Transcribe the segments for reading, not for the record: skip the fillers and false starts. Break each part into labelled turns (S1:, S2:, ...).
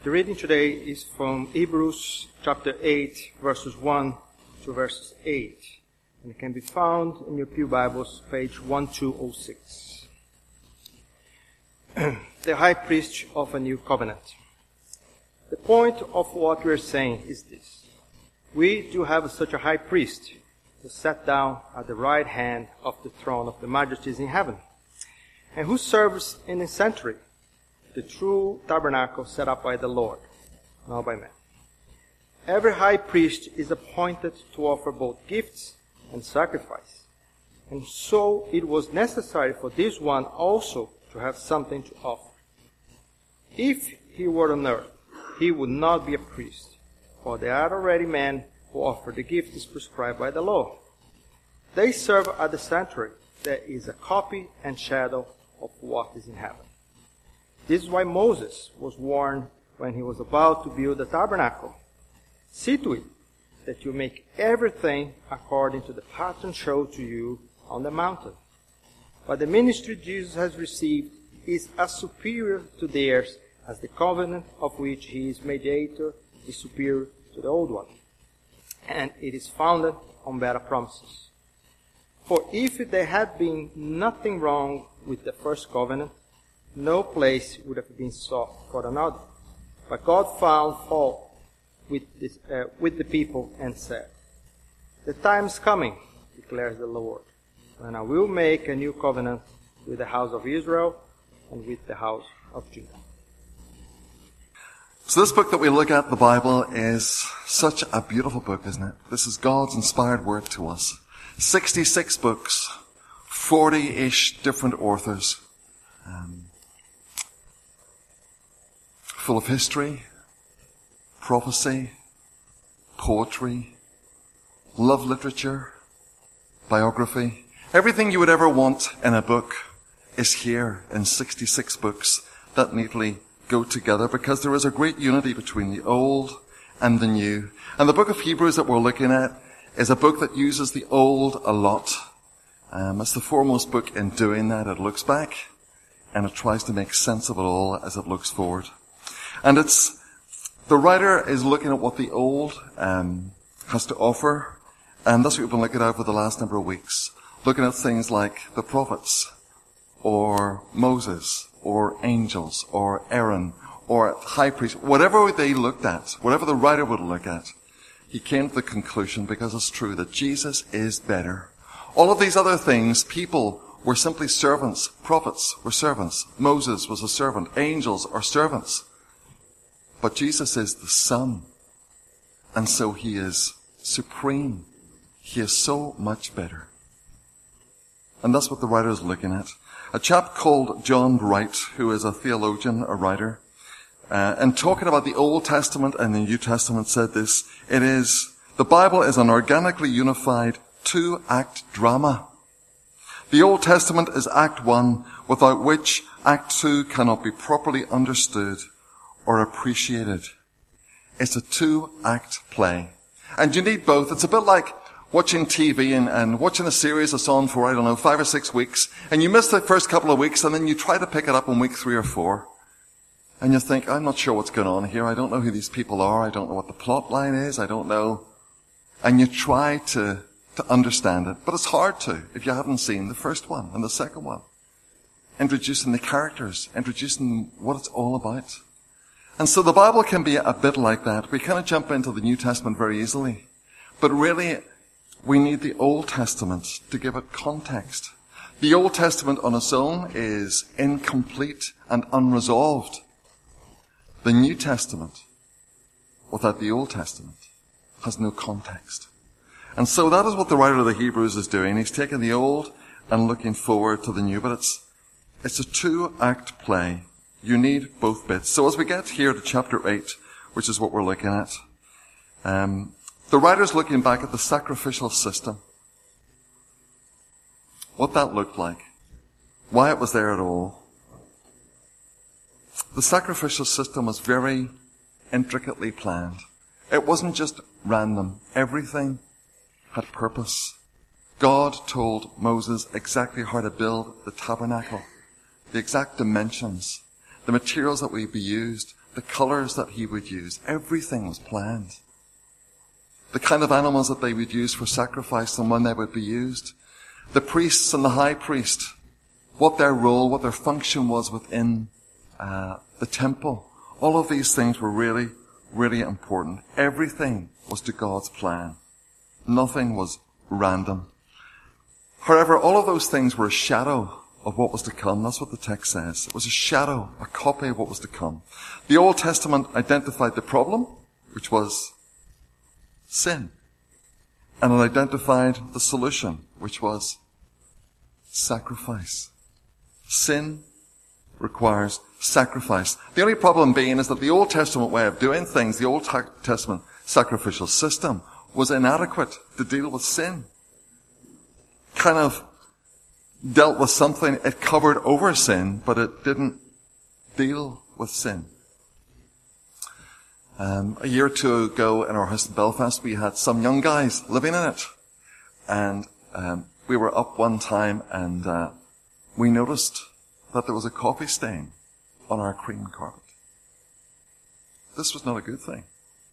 S1: The reading today is from Hebrews chapter 8, verses 1 to verses 8. And it can be found in your Pew Bibles, page 1206. The high priest of a new covenant. The point of what we're saying is this. We do have such a high priest who sat down at the right hand of the throne of the majesties in heaven, and who serves in the sanctuary, the true tabernacle set up by the Lord, not by man. Every high priest is appointed to offer both gifts and sacrifice. And so it was necessary for this one also to have something to offer. If he were on earth, he would not be a priest, for there are already men who offer the gifts prescribed by the law. They serve at the sanctuary that is a copy and shadow of what is in heaven. This is why Moses was warned when he was about to build the tabernacle. See to it that you make everything according to the pattern shown to you on the mountain. But the ministry Jesus has received is as superior to theirs as the covenant of which he is mediator is superior to the old one. And it is founded on better promises. For if there had been nothing wrong with the first covenant, no place would have been sought for another. But God found fault with the people and said, "The time is coming, declares the Lord, when I will make a new covenant with the house of Israel and with the house of Judah."
S2: So this book that we look at, the Bible, is such a beautiful book, isn't it? This is God's inspired word to us. 66 books, 40-ish different authors, full of history, prophecy, poetry, love literature, biography. Everything you would ever want in a book is here in 66 books that neatly go together, because there is a great unity between the old and the new. And the book of Hebrews that we're looking at is a book that uses the old a lot. It's the foremost book in doing that. It looks back and it tries to make sense of it all as it looks forward. And the writer is looking at what the old has to offer, and that's what we've been looking at over the last number of weeks. Looking at things like the prophets, or Moses, or angels, or Aaron, or high priest, whatever they looked at, whatever the writer would look at, he came to the conclusion, because it's true, that Jesus is better. All of these other things, people were simply servants. Prophets were servants. Moses was a servant. Angels are servants. But Jesus is the Son. And so he is supreme. He is so much better. And that's what the writer is looking at. A chap called John Bright, who is a theologian, a writer, and talking about the Old Testament and the New Testament, said this: the Bible is an organically unified 2-act drama. The Old Testament is Act 1, without which Act 2 cannot be properly understood or appreciated. It's a 2-act play. And you need both. It's a bit like watching TV and watching a series that's on for, 5 or 6 weeks, and you miss the first couple of weeks, and then you try to pick it up in week 3 or 4. And you think, I'm not sure what's going on here. I don't know who these people are. I don't know what the plot line is. I don't know. And you try to understand it. But it's hard to if you haven't seen the first one and the second one. Introducing the characters, introducing what it's all about. And so the Bible can be a bit like that. We kind of jump into the New Testament very easily. But really, we need the Old Testament to give it context. The Old Testament on its own is incomplete and unresolved. The New Testament, without the Old Testament, has no context. And so that is what the writer of the Hebrews is doing. He's taking the old and looking forward to the new. But it's a 2-act play. You need both bits. So as we get here to chapter 8, which is what we're looking at, the writer's looking back at the sacrificial system. What that looked like. Why it was there at all. The sacrificial system was very intricately planned. It wasn't just random. Everything had purpose. God told Moses exactly how to build the tabernacle, the exact dimensions, the materials that would be used, the colors that he would use, everything was planned. The kind of animals that they would use for sacrifice and when they would be used. The priests and the high priest, what their role, what their function was within the temple. All of these things were really, really important. Everything was to God's plan. Nothing was random. However, all of those things were a shadow of what was to come. That's what the text says. It was a shadow, a copy of what was to come. The Old Testament identified the problem, which was sin. And it identified the solution, which was sacrifice. Sin requires sacrifice. The only problem being is that the Old Testament way of doing things, the Old Testament sacrificial system, was inadequate to deal with sin. Kind of dealt with something, it covered over sin, but it didn't deal with sin. A year or two ago in our house in Belfast, we had some young guys living in it. And we were up one time and we noticed that there was a coffee stain on our cream carpet. This was not a good thing.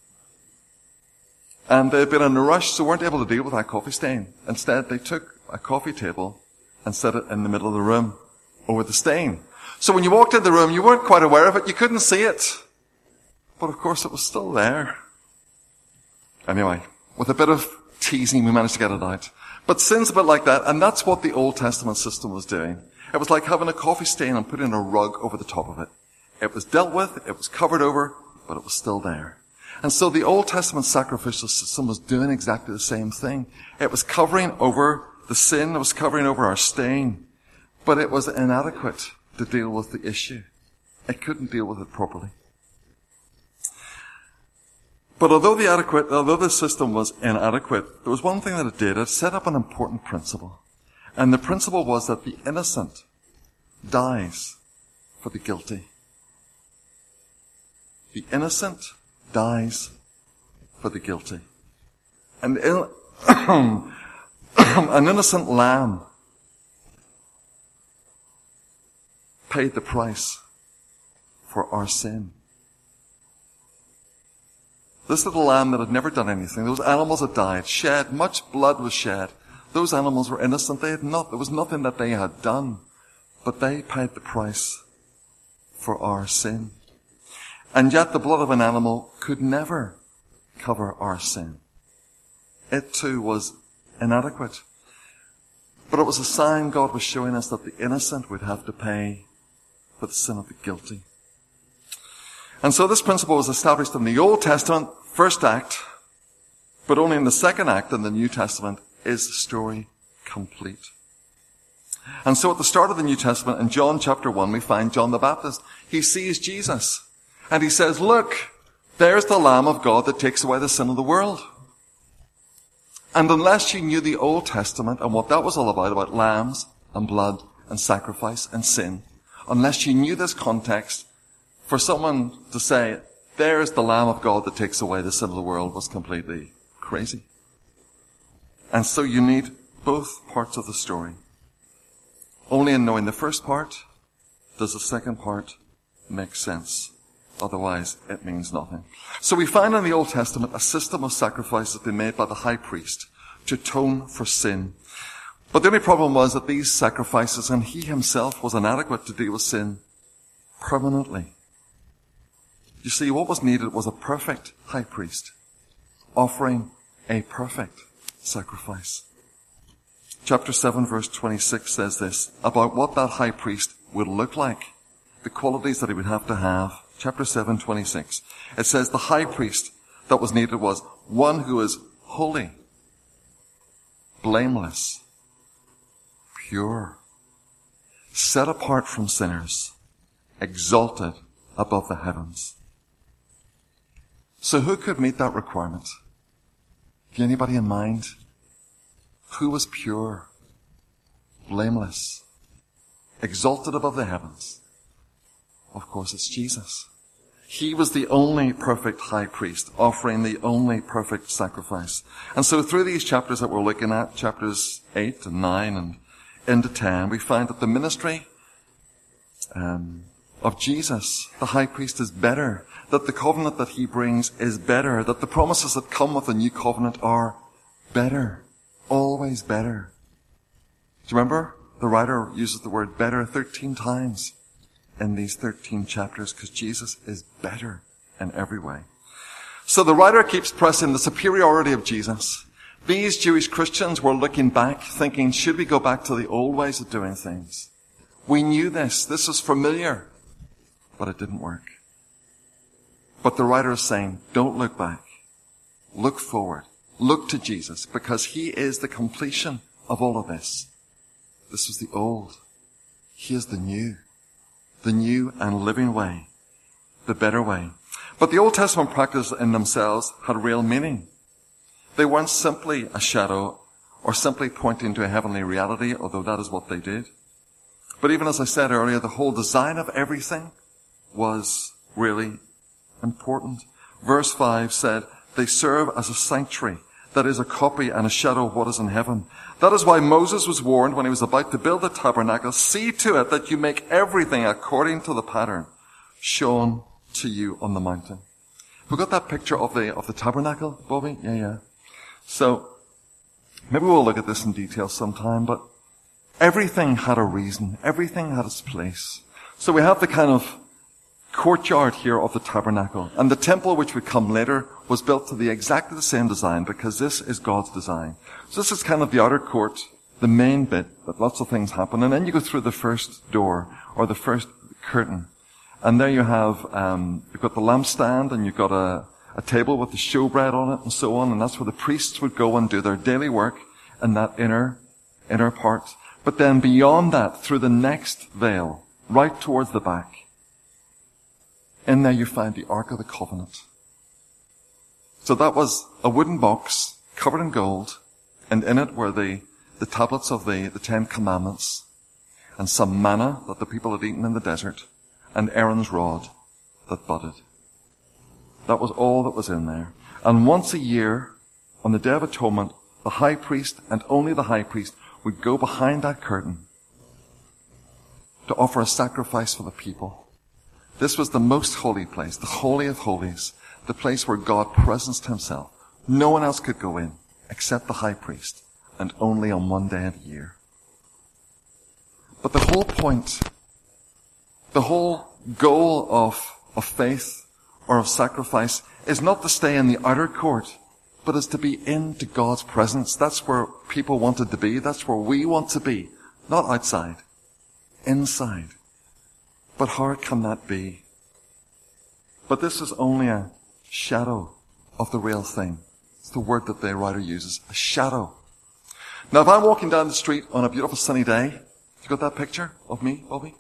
S2: And they'd been in a rush, so weren't able to deal with that coffee stain. Instead, they took a coffee table and set it in the middle of the room over the stain. So when you walked in the room, you weren't quite aware of it. You couldn't see it. But of course, it was still there. Anyway, with a bit of teasing, we managed to get it out. But sin's a bit like that, and that's what the Old Testament system was doing. It was like having a coffee stain and putting a rug over the top of it. It was dealt with, it was covered over, but it was still there. And so the Old Testament sacrificial system was doing exactly the same thing. It was covering over the sin, it was covering over our stain, but it was inadequate to deal with the issue. It couldn't deal with it properly. But although the system was inadequate, there was one thing that it did. It set up an important principle. And the principle was that the innocent dies for the guilty. The innocent dies for the guilty. And an innocent lamb paid the price for our sin. This little lamb that had never done anything, those animals that died, shed, much blood was shed. Those animals were innocent. There was nothing that they had done, but they paid the price for our sin. And yet the blood of an animal could never cover our sin. It too was inadequate. But it was a sign God was showing us that the innocent would have to pay for the sin of the guilty. And so this principle was established in the Old Testament, first act, but only in the second act in the New Testament is the story complete. And so at the start of the New Testament, in John chapter 1, we find John the Baptist. He sees Jesus, and he says, "Look, there's the Lamb of God that takes away the sin of the world." And unless you knew the Old Testament and what that was all about lambs and blood and sacrifice and sin, unless you knew this context, for someone to say, "There's the Lamb of God that takes away the sin of the world," was completely crazy. And so you need both parts of the story. Only in knowing the first part does the second part make sense. Otherwise, it means nothing. So we find in the Old Testament a system of sacrifices being made by the high priest to atone for sin. But the only problem was that these sacrifices, and he himself was inadequate to deal with sin permanently. You see, what was needed was a perfect high priest offering a perfect sacrifice. Chapter 7 verse 26 says this about what that high priest would look like, the qualities that he would have to have. Chapter 7, 26. It says the high priest that was needed was one who is holy, blameless, pure, set apart from sinners, exalted above the heavens. So who could meet that requirement? Do you have anybody in mind? Who was pure, blameless, exalted above the heavens? Of course, it's Jesus. He was the only perfect high priest, offering the only perfect sacrifice. And so through these chapters that we're looking at, chapters 8 and 9 and into 10, we find that the ministry of of Jesus, the high priest, is better, that the covenant that he brings is better, that the promises that come with the new covenant are better, always better. Do you remember? The writer uses the word better 13 times in these 13 chapters because Jesus is better in every way. So the writer keeps pressing the superiority of Jesus. These Jewish Christians were looking back, thinking, should we go back to the old ways of doing things? We knew this. This was familiar. But it didn't work. But the writer is saying, don't look back. Look forward. Look to Jesus, because he is the completion of all of this. This was the old. He is the new and living way, the better way. But the Old Testament practices in themselves had real meaning. They weren't simply a shadow or simply pointing to a heavenly reality, although that is what they did. But even as I said earlier, the whole design of everything was really important. Verse 5 said, they serve as a sanctuary, that is a copy and a shadow of what is in heaven. That is why Moses was warned when he was about to build the tabernacle, see to it that you make everything according to the pattern shown to you on the mountain. We got that picture of the tabernacle, Bobby? Yeah. So, maybe we'll look at this in detail sometime, but everything had a reason. Everything had its place. So we have the kind of courtyard here of the tabernacle. And the temple, which would come later, was built to exactly the same design, because this is God's design. So this is kind of the outer court, the main bit, that lots of things happen. And then you go through the first door, or the first curtain. And there you have, you've got the lampstand, and you've got a table with the showbread on it, and so on. And that's where the priests would go and do their daily work in that inner part. But then beyond that, through the next veil, right towards the back, in there you find the Ark of the Covenant. So that was a wooden box covered in gold, and in it were the tablets of the 10 Commandments, and some manna that the people had eaten in the desert, and Aaron's rod that budded. That was all that was in there. And once a year, on the Day of Atonement, the high priest, and only the high priest, would go behind that curtain to offer a sacrifice for the people. This was the most holy place, the Holy of Holies, the place where God presenced himself. No one else could go in except the high priest, and only on one day of the year. But the whole point, the whole goal of faith or of sacrifice is not to stay in the outer court, but is to be into God's presence. That's where people wanted to be. That's where we want to be. Not outside. Inside. But how can that be? But this is only a shadow of the real thing. It's the word that the writer uses. A shadow. Now if I'm walking down the street on a beautiful sunny day, you got that picture of me, Bobby?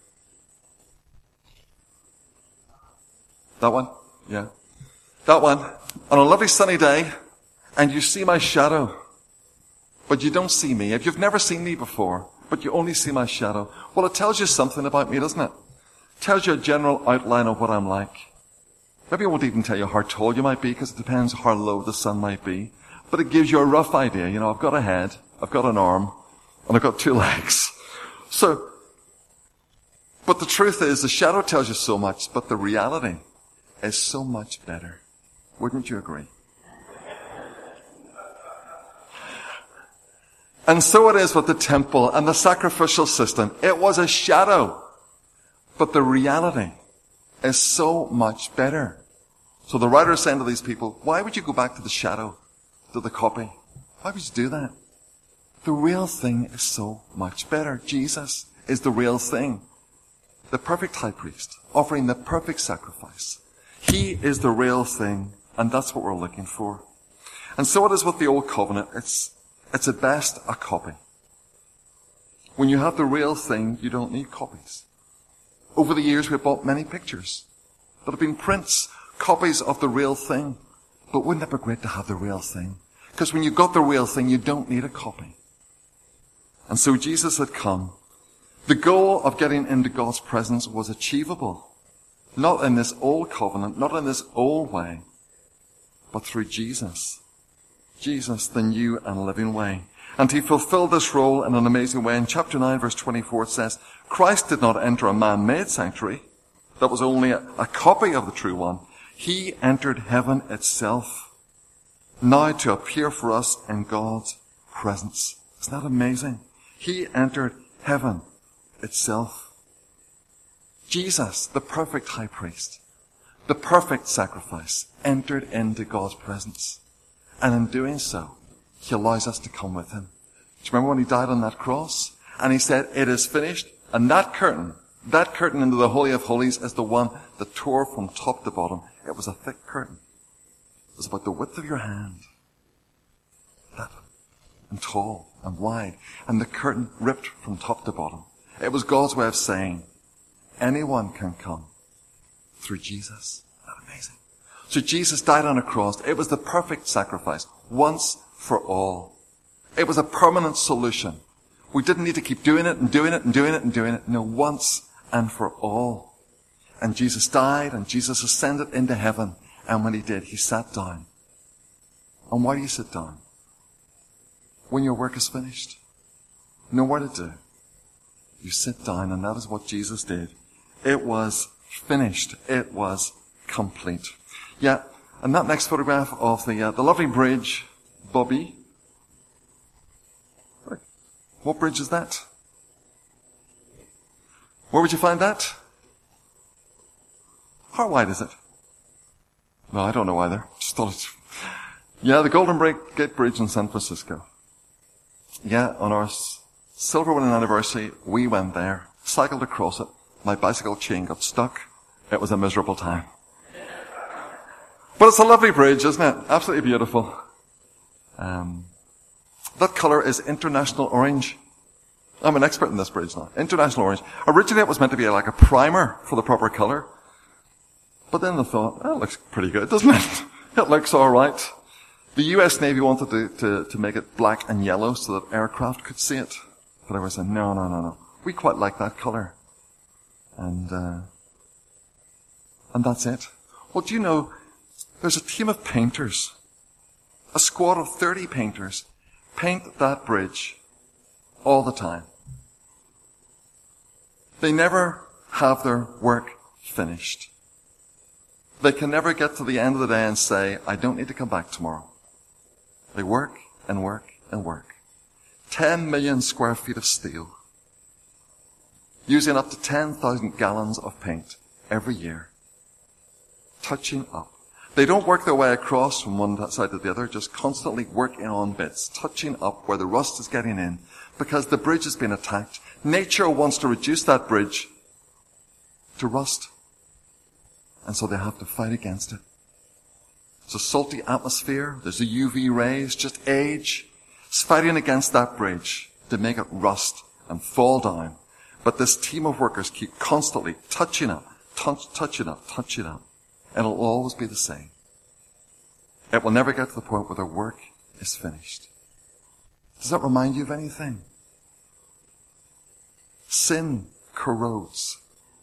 S2: That one? Yeah. That one. On a lovely sunny day, and you see my shadow, but you don't see me. If you've never seen me before, but you only see my shadow, well, it tells you something about me, doesn't it? It tells you a general outline of what I'm like. Maybe it won't even tell you how tall you might be, because it depends how low the sun might be. But it gives you a rough idea. You know, I've got a head, I've got an arm, and I've got 2 legs. So, but the truth is, the shadow tells you so much, but the reality is so much better. Wouldn't you agree? And so it is with the temple and the sacrificial system. It was a shadow, but the reality is so much better. So the writer is saying to these people, why would you go back to the shadow, to the copy? Why would you do that? The real thing is so much better. Jesus is the real thing. The perfect high priest, offering the perfect sacrifice. He is the real thing, and that's what we're looking for. And so it is with the old covenant. It's at best a copy. When you have the real thing, you don't need copies. Over the years, we've bought many pictures that have been prints, copies of the real thing. But wouldn't it be great to have the real thing? Because when you've got the real thing, you don't need a copy. And so Jesus had come. The goal of getting into God's presence was achievable. Not in this old covenant, not in this old way, but through Jesus. Jesus, the new and living way. And he fulfilled this role in an amazing way. In chapter 9, verse 24, it says, Christ did not enter a man-made sanctuary, that was only a copy of the true one, he entered heaven itself, now to appear for us in God's presence. Isn't that amazing? He entered heaven itself. Jesus, the perfect high priest, the perfect sacrifice, entered into God's presence. And in doing so, he allows us to come with him. Do you remember when he died on that cross? And he said, it is finished. And that curtain into the Holy of Holies is the one that tore from top to bottom. It was a thick curtain. It was about the width of your hand. That, and tall and wide. And the curtain ripped from top to bottom. It was God's way of saying, anyone can come through Jesus. Isn't that amazing? So Jesus died on a cross. It was the perfect sacrifice, once for all. It was a permanent solution. We didn't need to keep doing it and doing it and doing it and doing it. No, once and for all. And Jesus died and Jesus ascended into heaven. And when he did, he sat down. And why do you sit down? When your work is finished. Nowhere to do. You sit down, and that is what Jesus did. It was finished. It was complete. Yeah, and that next photograph of the lovely bridge, Bobby. What bridge is that? Where would you find that? How wide is it? No, I don't know either. Just thought it's... Yeah, the Golden Gate Bridge in San Francisco. Yeah, on our silver wedding anniversary, we went there, cycled across it. My bicycle chain got stuck. It was a miserable time. But it's a lovely bridge, isn't it? Absolutely beautiful. That colour is international orange. I'm an expert in this bridge now. International orange. Originally it was meant to be like a primer for the proper colour. But then they thought, that looks pretty good, doesn't it? It looks alright. The US Navy wanted to make it black and yellow so that aircraft could see it. But I was saying, no. We quite like that colour. And that's it. Well, do you know, there's a team of painters, a squad of 30 painters, paint that bridge all the time. They never have their work finished. They can never get to the end of the day and say, I don't need to come back tomorrow. They work and work and work. 10 million square feet of steel, using up to 10,000 gallons of paint every year, touching up. They don't work their way across from one side to the other, just constantly working on bits, touching up where the rust is getting in, because the bridge has been attacked. Nature wants to reduce that bridge to rust, and so they have to fight against it. It's a salty atmosphere, there's the UV rays, just age. It's fighting against that bridge to make it rust and fall down. But this team of workers keep constantly touching up. And it'll always be the same. It will never get to the point where their work is finished. Does that remind you of anything? Sin corrodes.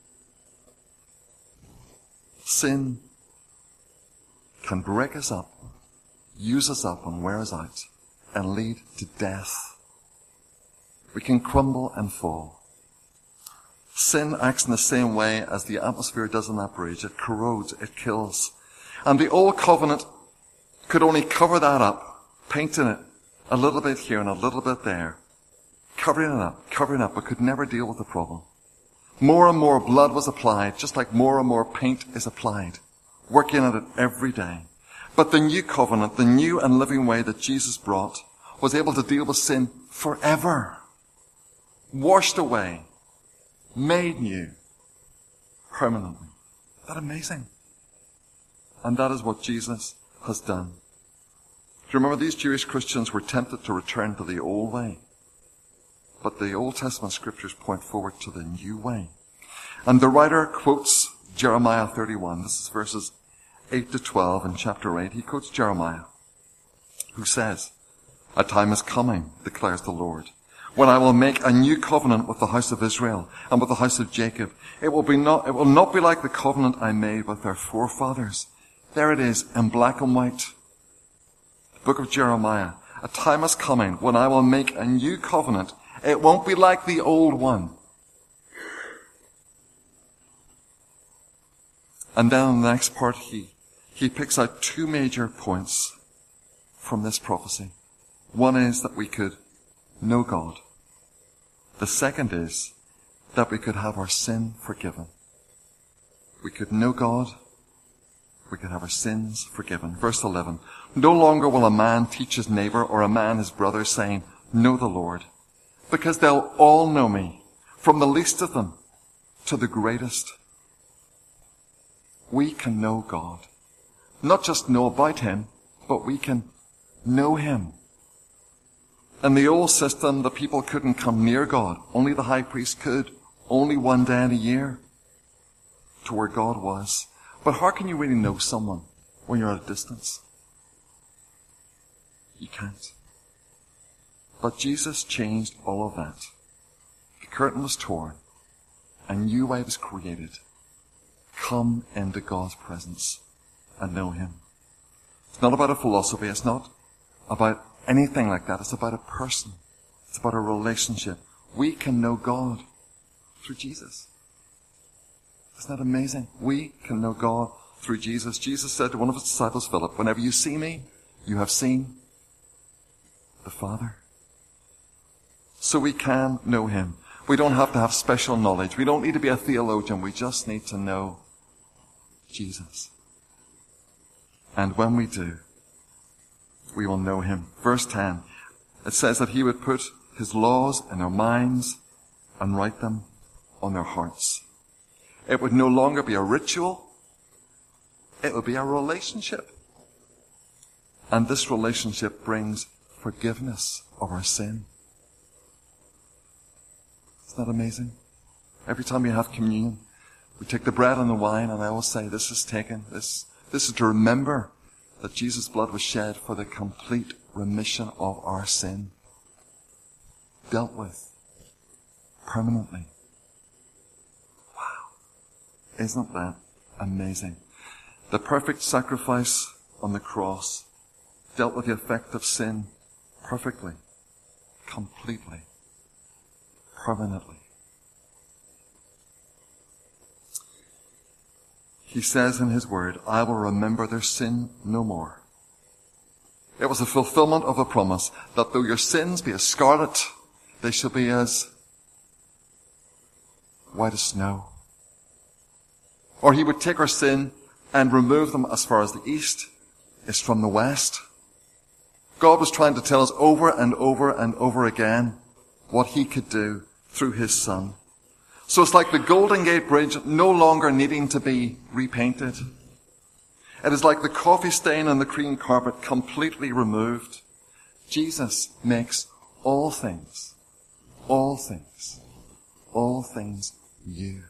S2: Sin can break us up, use us up and wear us out, and lead to death. We can crumble and fall. Sin acts in the same way as the atmosphere does on that bridge. It corrodes, it kills. And the old covenant could only cover that up, painting it a little bit here and a little bit there, covering it up, but could never deal with the problem. More and more blood was applied, just like more and more paint is applied, working at it every day. But the new covenant, the new and living way that Jesus brought, was able to deal with sin forever, washed away, made new, permanently. Isn't that amazing? And that is what Jesus has done. Do you remember these Jewish Christians were tempted to return to the old way? But the Old Testament scriptures point forward to the new way. And the writer quotes Jeremiah 31. This is verses 8 to 12 in chapter 8. He quotes Jeremiah, who says, "A time is coming, declares the Lord, when I will make a new covenant with the house of Israel and with the house of Jacob. It will not be like the covenant I made with their forefathers." There it is in black and white. The book of Jeremiah. A time is coming when I will make a new covenant. It won't be like the old one. And then in the next part, he picks out two major points from this prophecy. One is that we could know God. The second is that we could have our sin forgiven. We could know God. We could have our sins forgiven. Verse 11. No longer will a man teach his neighbor or a man his brother, saying, know the Lord, because they'll all know me, from the least of them to the greatest. We can know God. Not just know about him, but we can know him. In the old system, the people couldn't come near God. Only the high priest could. Only one day in a year to where God was. But how can you really know someone when you're at a distance? You can't. But Jesus changed all of that. The curtain was torn. A new way was created. Come into God's presence and know him. It's not about a philosophy. It's not about anything like that. It's about a person. It's about a relationship. We can know God through Jesus. Isn't that amazing? We can know God through Jesus. Jesus said to one of his disciples, Philip, whenever you see me, you have seen the Father. So we can know him. We don't have to have special knowledge. We don't need to be a theologian. We just need to know Jesus. And when we do, we will know him. Verse 10, it says that he would put his laws in their minds and write them on their hearts. It would no longer be a ritual. It would be a relationship. And this relationship brings forgiveness of our sin. Isn't that amazing? Every time we have communion, we take the bread and the wine, and I always say, this is taken. This is to remember that Jesus' blood was shed for the complete remission of our sin. Dealt with permanently. Wow. Isn't that amazing? The perfect sacrifice on the cross dealt with the effect of sin perfectly, completely, permanently. He says in his word, I will remember their sin no more. It was a fulfillment of a promise that though your sins be as scarlet, they shall be as white as snow. Or he would take our sin and remove them as far as the east is from the west. God was trying to tell us over and over and over again what he could do through his Son. So it's like the Golden Gate Bridge no longer needing to be repainted. It is like the coffee stain on the cream carpet completely removed. Jesus makes all things new.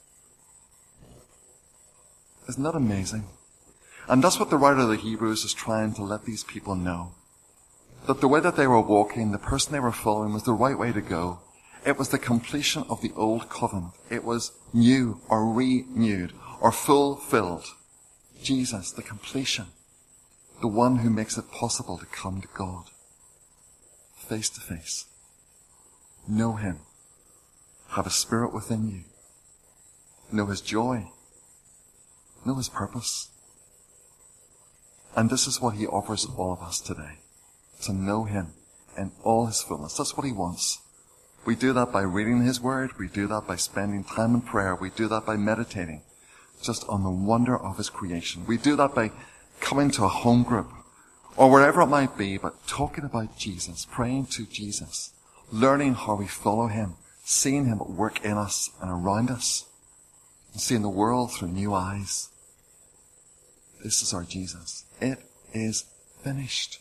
S2: Isn't that amazing? And that's what the writer of the Hebrews is trying to let these people know. That the way that they were walking, the person they were following was the right way to go. It was the completion of the old covenant. It was new or renewed or fulfilled. Jesus, the completion. The one who makes it possible to come to God. Face to face. Know him. Have his Spirit within you. Know his joy. Know his purpose. And this is what he offers all of us today. To know him in all his fullness. That's what he wants. We do that by reading his word. We do that by spending time in prayer. We do that by meditating just on the wonder of his creation. We do that by coming to a home group or wherever it might be, but talking about Jesus, praying to Jesus, learning how we follow him, seeing him at work in us and around us, and seeing the world through new eyes. This is our Jesus. It is finished.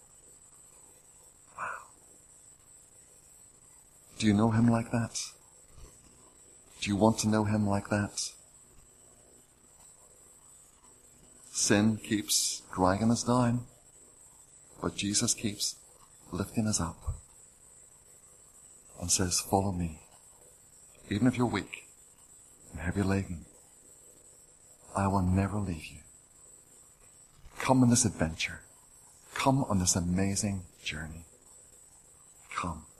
S2: Do you know him like that? Do you want to know him like that? Sin keeps dragging us down, but Jesus keeps lifting us up and says, follow me. Even if you're weak and heavy laden, I will never leave you. Come on this adventure. Come on this amazing journey. Come.